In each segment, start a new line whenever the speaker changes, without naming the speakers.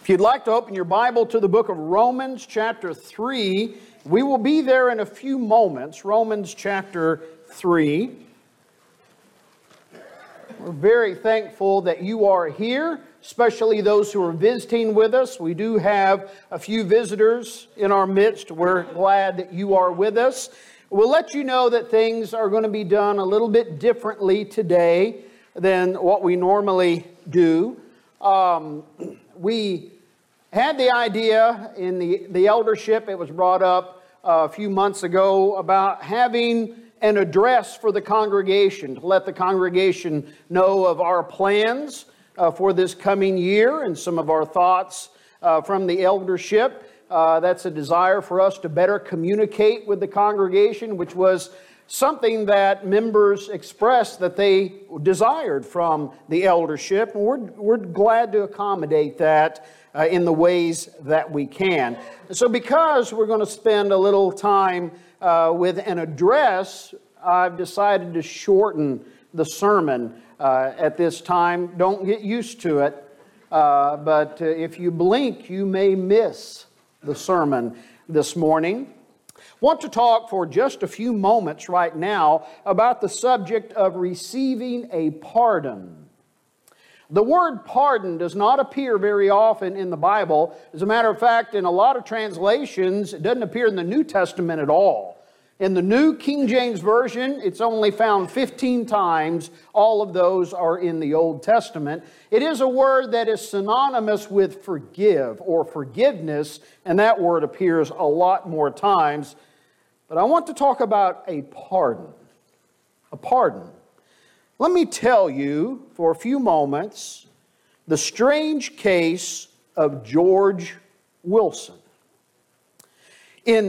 If you'd like to open your Bible to the book of Romans chapter 3, we will be there in a few moments. Romans chapter 3. We're very thankful that you are here, especially those who are visiting with us. We do have a few visitors in our midst. We're glad that you are with us. We'll let you know that things are going to be done a little bit differently today than what we normally do. We had the idea in the eldership, it was brought up a few months ago, about having an address for the congregation, to let the congregation know of our plans for this coming year and some of our thoughts from the eldership. That's a desire for us to better communicate with the congregation, which was something that members expressed that they desired from the eldership. And we're glad to accommodate that in the ways that we can. So because we're going to spend a little time with an address, I've decided to shorten the sermon at this time. Don't get used to it, but if you blink, you may miss the sermon this morning. I want to talk for just a few moments right now about the subject of receiving a pardon. The word pardon does not appear very often in the Bible. As a matter of fact, in a lot of translations, it doesn't appear in the New Testament at all. In the New King James Version, it's only found 15 times. All of those are in the Old Testament. It is a word that is synonymous with forgive or forgiveness, and that word appears a lot more times. But I want to talk about a pardon. A pardon. Let me tell you for a few moments the strange case of George Wilson. In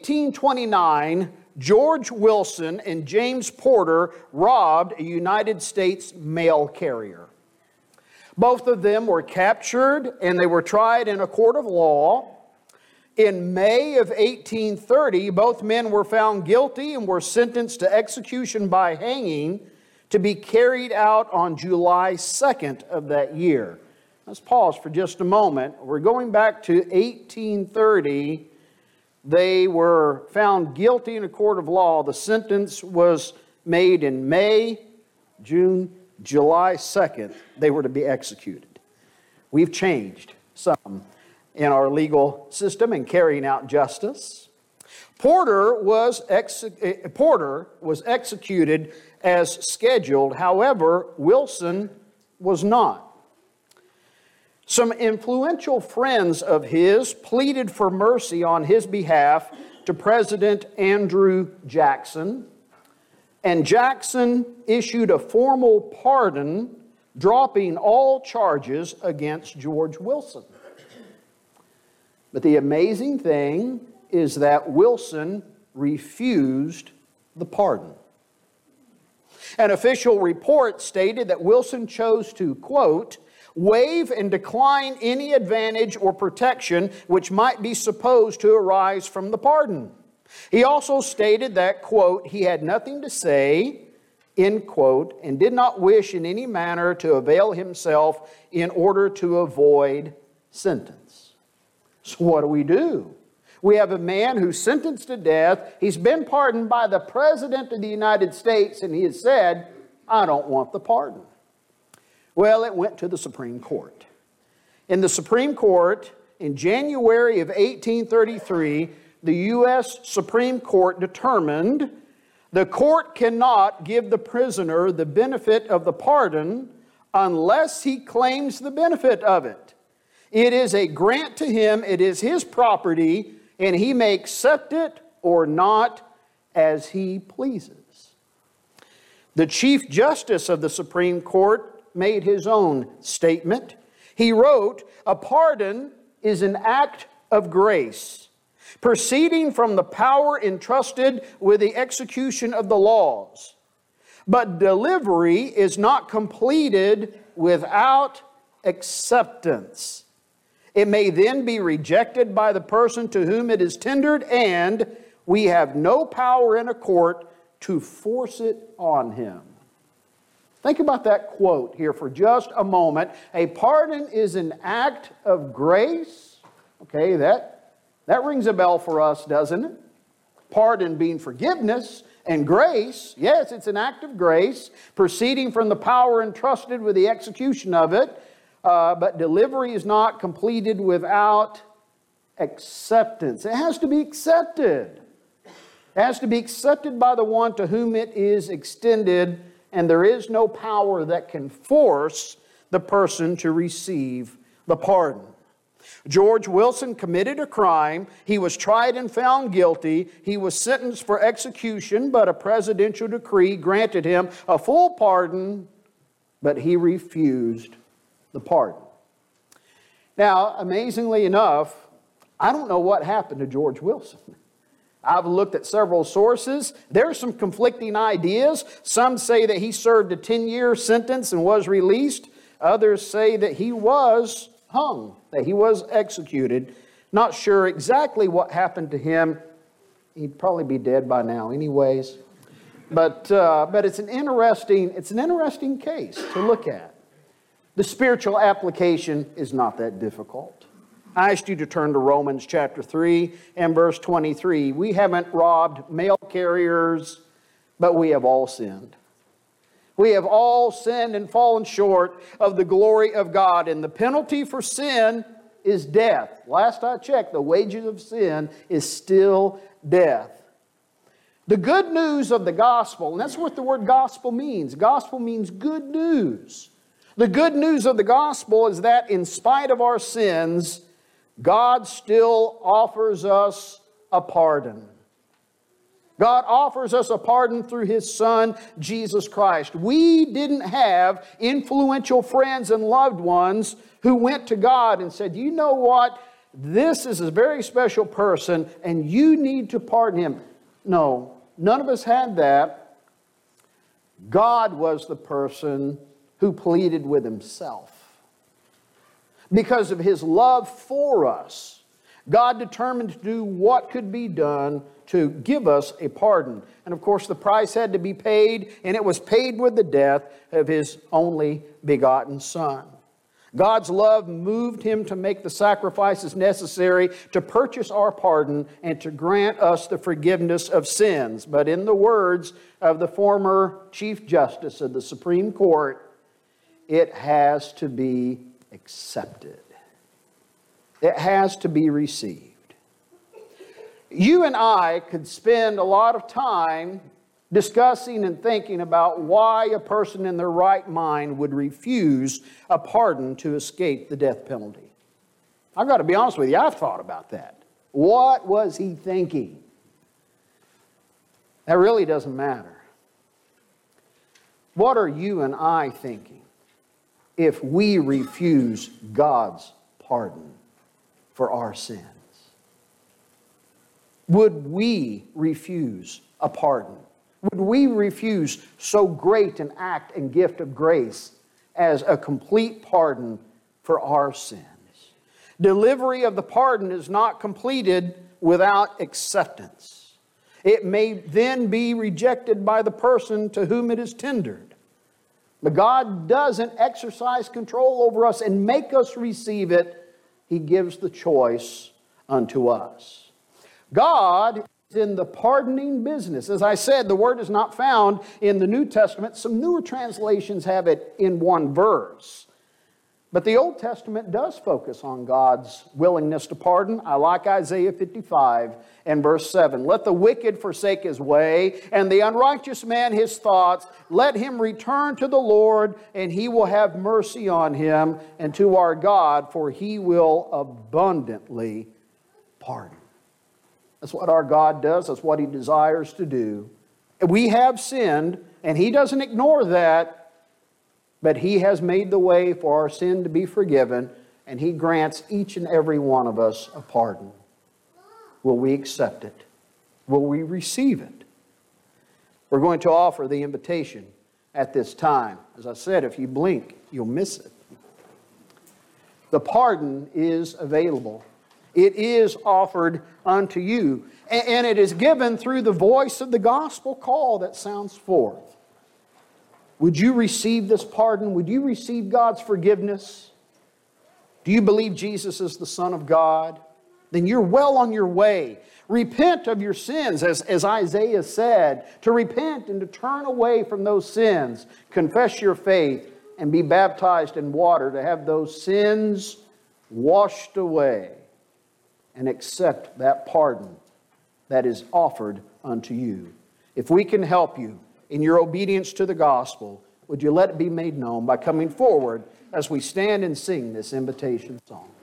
1829, George Wilson and James Porter robbed a United States mail carrier. Both of them were captured and they were tried in a court of law. In May of 1830, both men were found guilty and were sentenced to execution by hanging to be carried out on July 2nd of that year. Let's pause for just a moment. We're going back to 1830. They were found guilty in a court of law. The sentence was made in May, June, July 2nd. They were to be executed. We've changed some in our legal system in carrying out justice. Porter was executed as scheduled. However, Wilson was not. Some influential friends of his pleaded for mercy on his behalf to President Andrew Jackson, and Jackson issued a formal pardon, dropping all charges against George Wilson. But the amazing thing is that Wilson refused the pardon. An official report stated that Wilson chose to, quote, waive and decline any advantage or protection which might be supposed to arise from the pardon. He also stated that, quote, he had nothing to say, end quote, and did not wish in any manner to avail himself in order to avoid sentence. So what do? We have a man who's sentenced to death. He's been pardoned by the President of the United States, and he has said, I don't want the pardon. Well, it went to the Supreme Court. In the Supreme Court, in January of 1833, the U.S. Supreme Court determined the court cannot give the prisoner the benefit of the pardon unless he claims the benefit of it. It is a grant to him, it is his property, and he may accept it or not as he pleases. The Chief Justice of the Supreme Court made his own statement. He wrote, a pardon is an act of grace, proceeding from the power entrusted with the execution of the laws. But delivery is not completed without acceptance. It may then be rejected by the person to whom it is tendered, and we have no power in a court to force it on him. Think about that quote here for just a moment. A pardon is an act of grace. Okay, that rings a bell for us, doesn't it? Pardon being forgiveness, and grace, yes, it's an act of grace, proceeding from the power entrusted with the execution of it, but delivery is not completed without acceptance. It has to be accepted. It has to be accepted by the one to whom it is extended, and there is no power that can force the person to receive the pardon. George Wilson committed a crime. He was tried and found guilty. He was sentenced for execution, but a presidential decree granted him a full pardon, but he refused the pardon. Now, amazingly enough, I don't know what happened to George Wilson. I've looked at several sources. There are some conflicting ideas. Some say that he served a 10-year sentence and was released. Others say that he was hung, that he was executed. Not sure exactly what happened to him. He'd probably be dead by now anyways. But it's an interesting case to look at. The spiritual application is not that difficult. I asked you to turn to Romans chapter 3 and verse 23. We haven't robbed mail carriers, but we have all sinned. We have all sinned and fallen short of the glory of God, and the penalty for sin is death. Last I checked, the wages of sin is still death. The good news of the gospel, and that's what the word gospel means. Gospel means good news. The good news of the gospel is that in spite of our sins, God still offers us a pardon. God offers us a pardon through His Son, Jesus Christ. We didn't have influential friends and loved ones who went to God and said, you know what? This is a very special person and you need to pardon him. No, none of us had that. God was the person who pleaded with Himself. Because of His love for us, God determined to do what could be done to give us a pardon. And of course, the price had to be paid, and it was paid with the death of His only begotten Son. God's love moved Him to make the sacrifices necessary to purchase our pardon and to grant us the forgiveness of sins. But in the words of the former Chief Justice of the Supreme Court, it has to be accepted. It has to be received. You and I could spend a lot of time discussing and thinking about why a person in their right mind would refuse a pardon to escape the death penalty. I've got to be honest with you, I've thought about that. What was he thinking? That really doesn't matter. What are you and I thinking if we refuse God's pardon for our sins? Would we refuse a pardon? Would we refuse so great an act and gift of grace as a complete pardon for our sins? Delivery of the pardon is not completed without acceptance. It may then be rejected by the person to whom it is tendered. But God doesn't exercise control over us and make us receive it. He gives the choice unto us. God is in the pardoning business. As I said, the word is not found in the New Testament. Some newer translations have it in one verse. But the Old Testament does focus on God's willingness to pardon. I like Isaiah 55 and verse 7. Let the wicked forsake his way, and the unrighteous man his thoughts. Let him return to the Lord, and He will have mercy on him, and to our God, for He will abundantly pardon. That's what our God does. That's what He desires to do. We have sinned, and He doesn't ignore that, but He has made the way for our sin to be forgiven, and He grants each and every one of us a pardon. Will we accept it? Will we receive it? We're going to offer the invitation at this time. As I said, if you blink, you'll miss it. The pardon is available. It is offered unto you. And it is given through the voice of the gospel call that sounds forth. Would you receive this pardon? Would you receive God's forgiveness? Do you believe Jesus is the Son of God? Then you're well on your way. Repent of your sins, as Isaiah said, to repent and to turn away from those sins. Confess your faith and be baptized in water to have those sins washed away and accept that pardon that is offered unto you. If we can help you in your obedience to the gospel, would you let it be made known by coming forward as we stand and sing this invitation song?